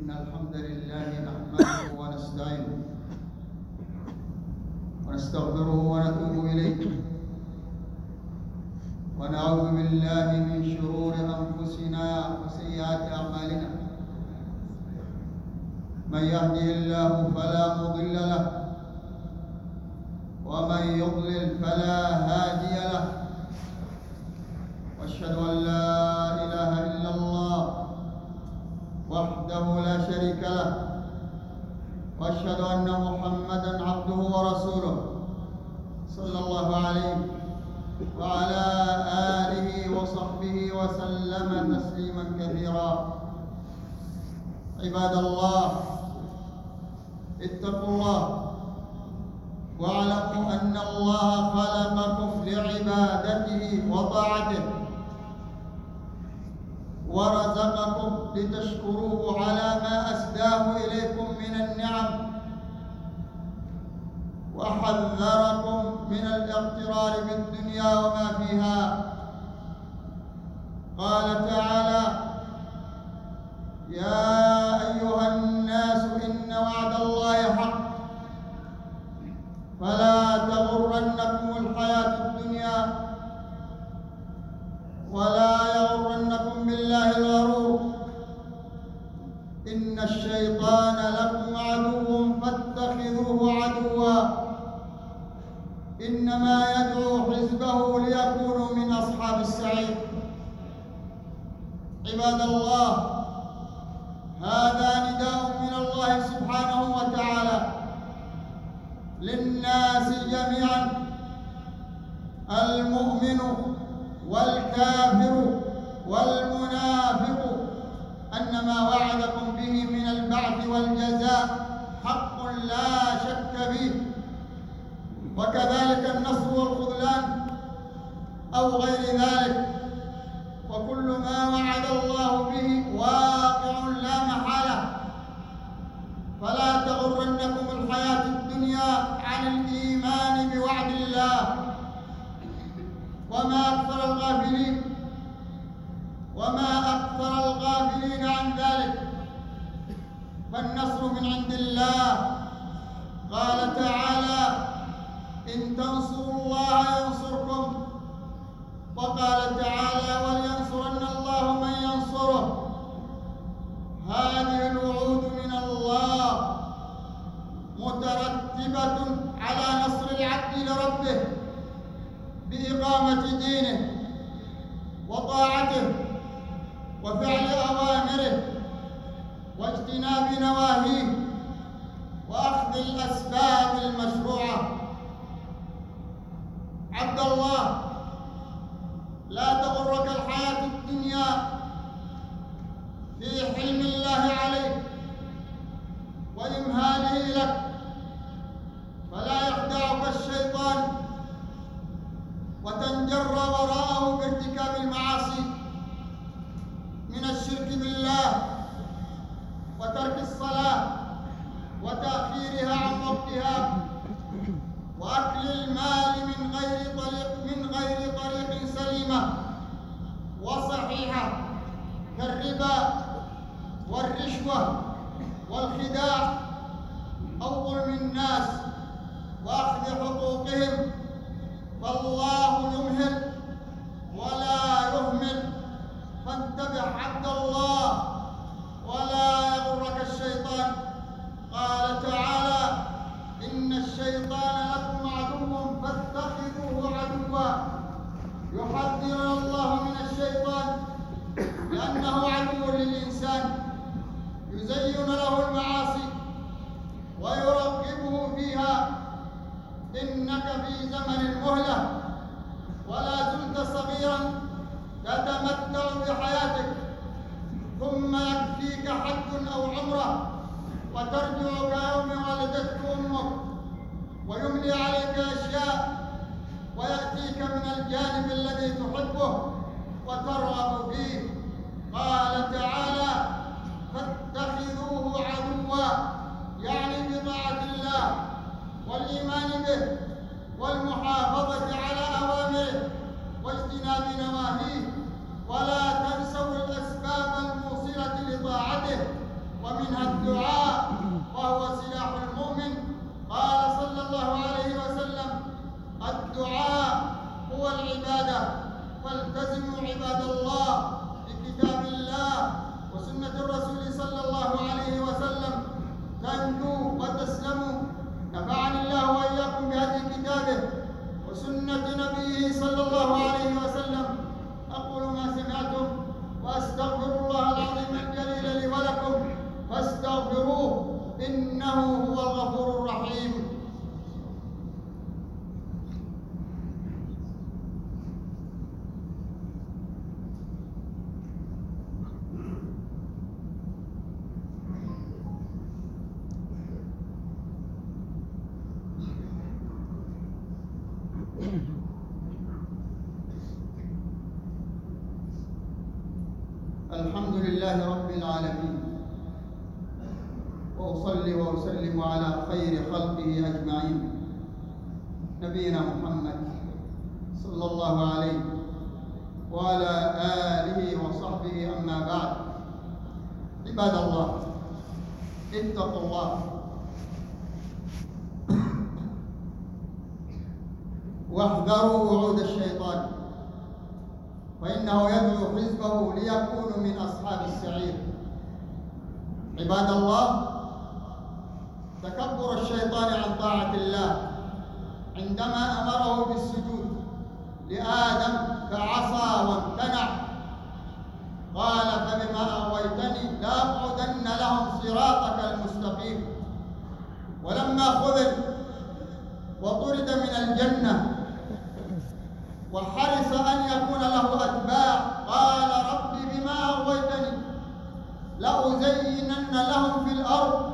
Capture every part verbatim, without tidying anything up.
إن الحمد لله نحمده ونستعينه ونستغفره ونتوب إليه ونعوذ بالله من شرور أنفسنا وسيئات أعمالنا. من يهده الله فلا مضل له ومن يضلل فلا هادي له، واشهد ان لا اله الا الله وحده لا شريك له، واشهد ان محمدا عبده ورسوله صلى الله عليه وعلى اله وصحبه وسلم تسليما كثيرا. عباد الله، اتقوا الله واعلموا أن الله خلقكم لعبادته وطاعته، ورزقكم لتشكروه على ما أسداه إليكم من النعم، وحذركم من الاغترار بالدنيا وما فيها. قال تعالى: يا أيها الناس إن وعد الله حق فلا تغرنكم الحياة الدنيا ولا يغرنكم بالله الغرور، إن الشيطان لكم عدو فاتخذوه عدوا، إنما يدعو حزبه ليكونوا من أصحاب السعير. عباد الله، هذا نداء من الله سبحانه وتعالى للناس جميعا، المؤمن والكافر والمنافق، أن ما وعدكم به من البعث والجزاء حق لا شك فيه، وكذلك النصر والخذلان أو غير ذلك، وكل ما وعد الله به واقع لا محالة. فلا تغرنكم الحياة الدنيا عن الإيمان بوعد الله. وما أكثر الغافلين وما أكثر الغافلين عن ذلك، فالنصر من عند الله. قال تعالى: إن تنصروا الله ينصركم، وقال تعالى: ولينصرن الله من ينصره. هذه الوعود من الله مترتبة على نصر العبد لربه بإقامة دينه وطاعته وفعل أوامره واجتناب نواهيه وأخذ الأسباب المشروعة. عبد الله، لا تغرك الحياة الدنيا في حلم الله عليك وإمهاله لك، فلا يخدعك الشيطان وتنجر وراءه بارتكاب المعاصي من الشرك بالله وترك الصلاة وتأخيرها عن وقتها وأكل المال من غير طريق من غير طريق سليمة وصحيحة، كالربا والرشوة والخداع أو ظلم الناس وأخذ حقوقهم. فالله يمهل ولا يهمل، فانتبه عبد الله ولا يغرك الشيطان. قال تعالى: إن الشيطان لكم عدو فاتخذوه عدوا. يحذرنا الله من الشيطان لأنه عدو للإنسان، يزين له المعاصي ويرغبه فيها. إنك في زمن المهلة ولا زلت صغيرا تتمتع بحياتك، ثم يكفيك حج أو عمرة وترجع كيوم ولدتك أمك، ويملي عليك أشياء ويأتيك من الجانب الذي تحبه وترغب فيه. قال تعالى: فاتخذوه عدوا، يعني بطاعة الله والإيمان به والمحافظة على أوامره واجتناب نواهيه، ولا تنسوا الأسباب الموصلة لطاعته، ومن ومنها الدعاء وهو سلاح المؤمن. قال صلى الله عليه وسلم: الدعاء هو العبادة، فالتزموا عباد الله بكتاب الله وسنة الرسول صلى الله عليه وسلم تنجوا وتسلموا. نفعني الله وإياكم بهدي كتابه وسنة نبيه صلى الله عليه وسلم. أقول ما سمعتم وأستغفر الله العظيم الجليل لي ولكم فاستغفروه إنه هو الغفور الرحيم. الحمد لله رب العالمين، وأصلي وأسلم على خير خلقه أجمعين نبينا محمد صلى الله عليه وعلى آله وصحبه. أما بعد، عباد الله اتقوا الله واحذروا وعود الشيطان، فإنه يدعو حزبه ليكونوا من أصحاب السعير. عباد الله، تكبر الشيطان عن طاعة الله عندما أمره بالسجود لآدم فعصى وامتنع. قال: فبما أغويتني لأقعدن لهم صراطك المستقيم. ولما خذل وطرد من الجنة وحرص أن يكون له أتباع، قال: رب بما أغويتني لأزينن لهم في الأرض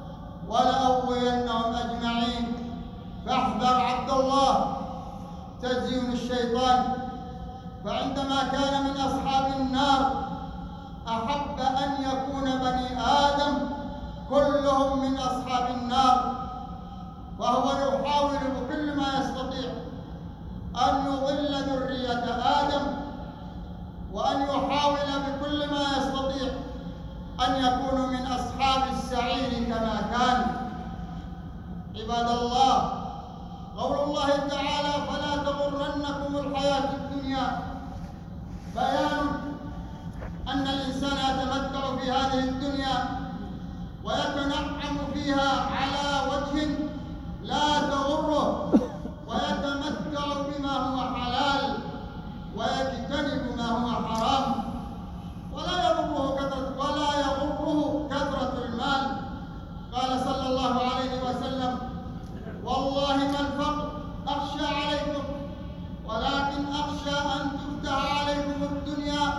ولأغوينهم أجمعين. فاحذر عبد الله تزيين الشيطان، فعندما كان من أصحاب النار أحب أن يكون بني آدم كلهم من أصحاب النار، فهو يحاول بكل ما يستطيع أن يضل ذرية آدم، وأن يحاول بكل ما يستطيع أن يكونوا من أصحاب السعير كما كان. عباد الله، قول الله تعالى: فلا تغرنكم الحياة الدنيا، بيان أن الإنسان يتمتع في هذه الدنيا ويتنعم فيها على وجه لا تغره، ويتمتع بما هو حلال ويجتنب ما هو حرام، ولا يغره كثرة ولا يغره كثرة المال. قال صلى الله عليه وسلم: والله ما الفقر أخشى عليكم، ولكن أخشى أن تفتح عليكم الدنيا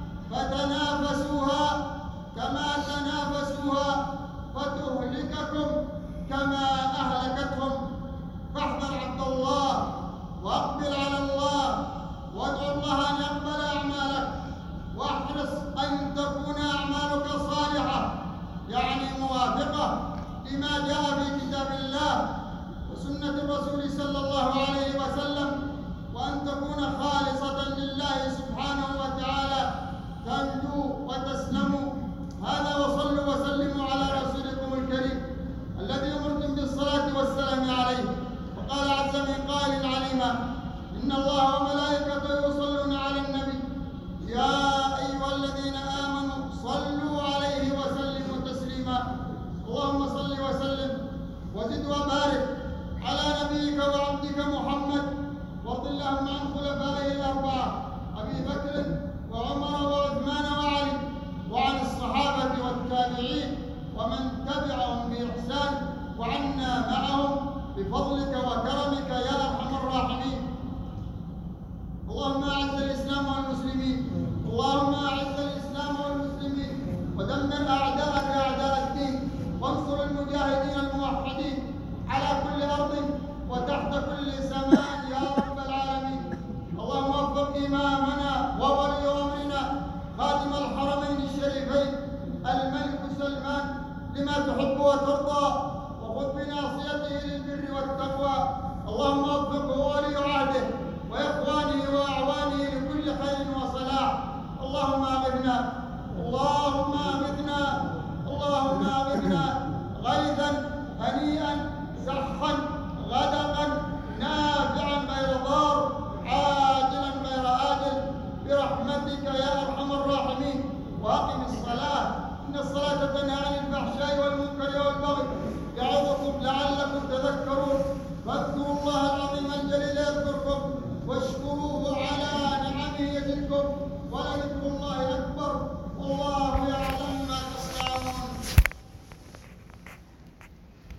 فتنافسوها كما تنافسوها فتهلككم كما أهلكتهم. فاحذر عبد الله واقبل على الله وادعو الله أن يقبل أعمالك، واحرص أن تكون أعمالك صالحة، يعني موافقة لما جاء في كتاب الله وسنة الرسول صلى الله عليه وسلم، وأن تكون خالصة لله سبحانه وتعالى تنجو وتسلم. هذا وصلوا وسلموا على رسولكم الكريم الذي أمرتم بالصلاة والسلام عليه. وقال عز من قائل عليما: إن الله وملائكته يصلون على النبي يا أيها الذين آمنوا صلوا عليه وسلموا تسليما. اللهم صل وسلم وزد وبارك على نبيك وعبدك محمد، وارض اللهم عن خلفائه الأربعة أبي بكر وعمر وعثمان وعلي، وعن الصحابة والتابعين ومن تبعهم بإحسان، وعنا معهم بفضلك وكرمك يا أرحم الراحمين. اللهم أعز الإسلام والمسلمين، اللهم أعز الإسلام والمسلمين، ودمر أعداءك أعداء الدين، وانصر المجاهدين الموحدين على كل أرض وتحت كل سماء يا رب العالمين. اللهم وفق إمامنا وولي أمرنا خادم الحرمين الشريفين الملك سلمان لما تحب وترضى، وخذ بناصيته للبر والتقوى. اللهم وفقه ولي عهده وإخوانه وأعوانه لكل خير وصلاح. اللهم أغثنا، اللهم أغثنا، اللهم الصلاة وتنهى عن